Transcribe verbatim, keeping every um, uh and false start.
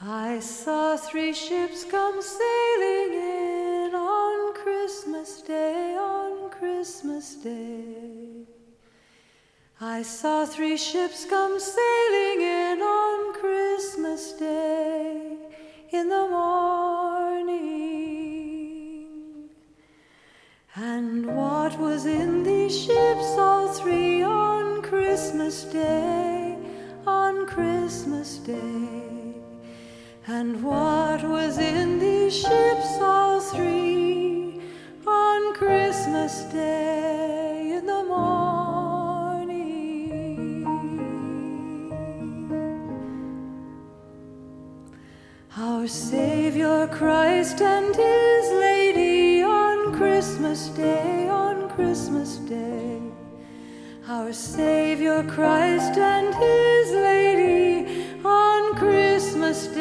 I saw three ships come sailing in on Christmas Day, on Christmas Day. I saw three ships come sailing in on Christmas Day in the morning. And what was in these ships, all three, on Christmas Day, on Christmas Day? And what was in these ships, all three, on Christmas Day in the morning? Our Savior Christ and His Lady on Christmas Day, on Christmas Day. Our Savior Christ and His Lady on Christmas Day.